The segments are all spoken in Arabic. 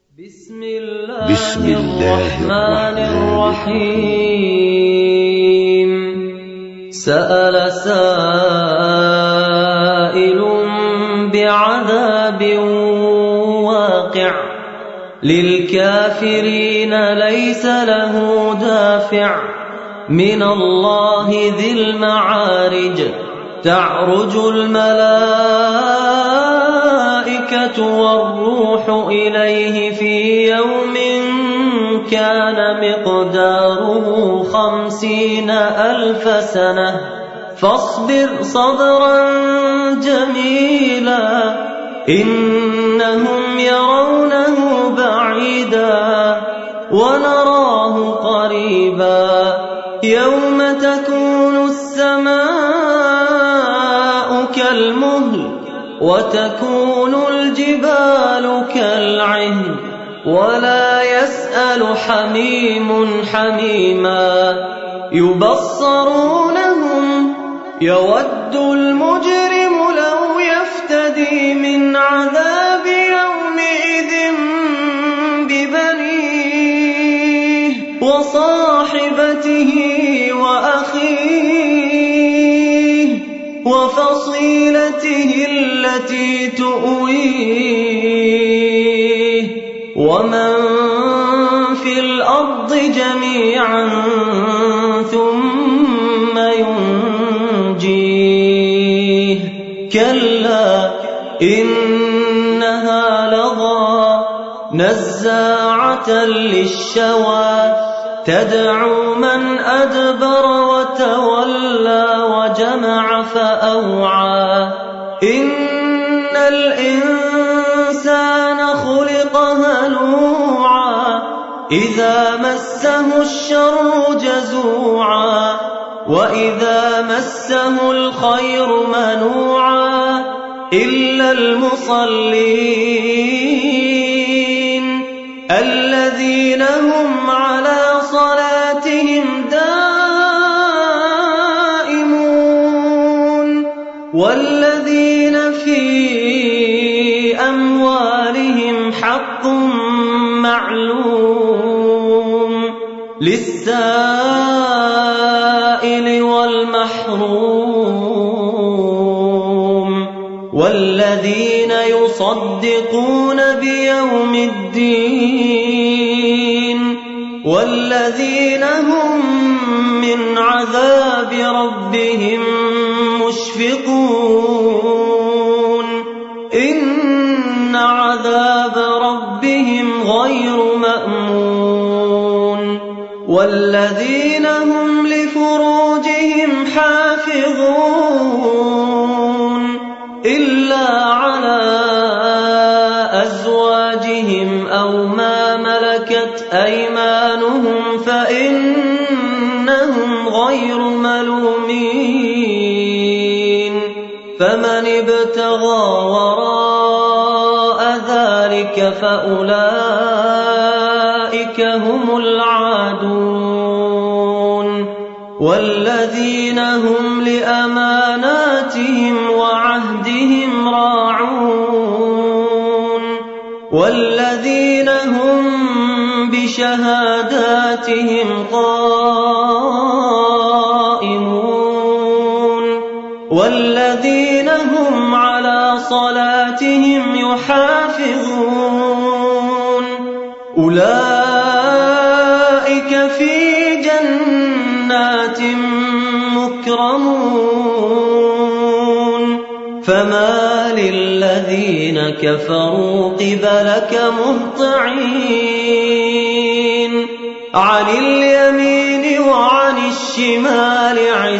بسم الله الرحمن الرحيم. سأل سائل بعذاب واقع للكافرين ليس له دافع من الله ذي المعارج. تعرج الملائكة والروح إليه في يوم كان مقداره 50,000 سنة فاصبر صبرا جميلا إنهم يرونه بعيدا ونراه قريبا يوم تكون السماء كالمهل وتكون الجبال كالعهن ولا يسأل حميم حميما يبصرونهم يود المجرم لو يفتدي من عذاب يومئذ ببنيه وصاحبته وأخيه وفصيلته التي تؤويه ومن في الأرض جميعا ثم ينجيه كلا إنها لظى نزاعة للشوى تدعو من أدبر وتولى وجمع فأوعى إن الإنسان خلق هلوعا إذا مسه الشر جزوعا وإذا مسه الخير منوعا إلا المصلين الذين هم على صلاتهم دائمون والذين في أموالهم حق معلوم للسائل والمحروم والذين يصدقون بيوم الدين والذين هم من عذاب ربهم مشفقون إن عذاب ربهم غير مأمون والذين هم لفروجهم حافظون إلا على أزواجهم أو ما ملكت أيمانهم فإنهم غير ملومين فمن ابتغى وراء ذلك فأولئك هم العادون والذين هم لأماناتهم وعهدهم راعون والذين هم بشهاداتهم قائمون والذين هم على صلاتهم يحافظون أولئك في جنات مكرمون فما للذين كفروا قبلك مهطعين عن اليمين وعن الشمال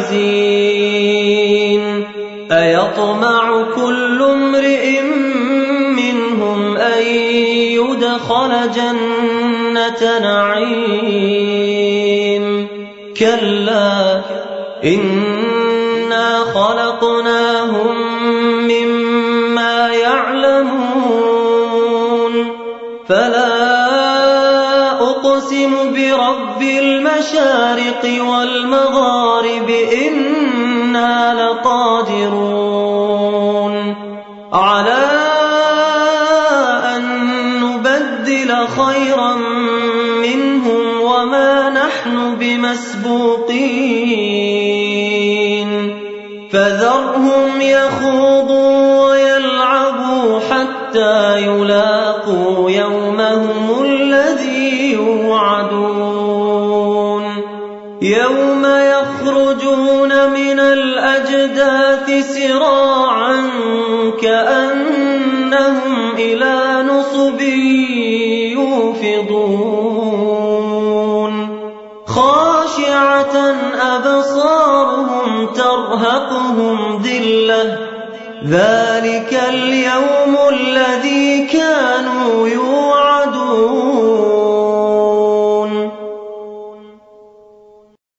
عزين أيطمع كل امرئ منهم أن يدخل جنة نعيم كلا إنا خلقناهم مما يعلمون فلا أقسم برب المشارق والمغارب إنا لقادرون على أن نبدل نُبَدِّلَ خَيْرًا مِّنْهُمْ وَمَا نَحْنُ بِمَسْبُوقِينَ فَذَرْهُمْ يَخُوضُوا وَيَلْعَبُوا حَتَّىٰ يُلَاقُوا يَوْمَهُمُ الَّذِي يُوعَدُونَ يَوْمَ يَخْرُجُونَ مِنَ الْأَجْدَاثِ سِرَاعًا كَأَنَّهُمْ إِلَىٰ نُصُبٍ يُوفِضُونَ خَاشِعَةً أَبْصَارُهُمْ تَرْهَقُهُمْ ذِلَّةٌ ذَٰلِكَ الْيَوْمُ الَّذِي كَانُوا يُوعَدُونَ